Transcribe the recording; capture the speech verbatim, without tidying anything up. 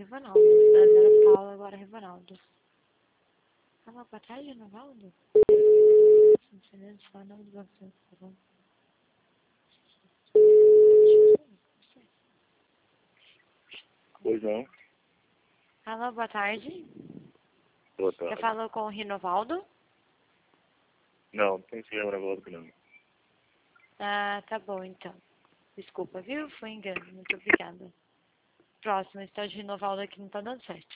Rivanaldo. Antes era Paulo, agora é Rivanaldo. Alô, boa tarde, Rivanaldo? Não sei nem se fala o nome do banco, tá bom? Pois não. Alô, boa tarde. Boa Você tarde. falou com o Rinovaldo? Não, tem que ser gravado que não. Ah, tá bom, então. Desculpa, viu? Foi engano. Muito obrigada. Próximo, está de Rinovaldo aqui não tá dando certo.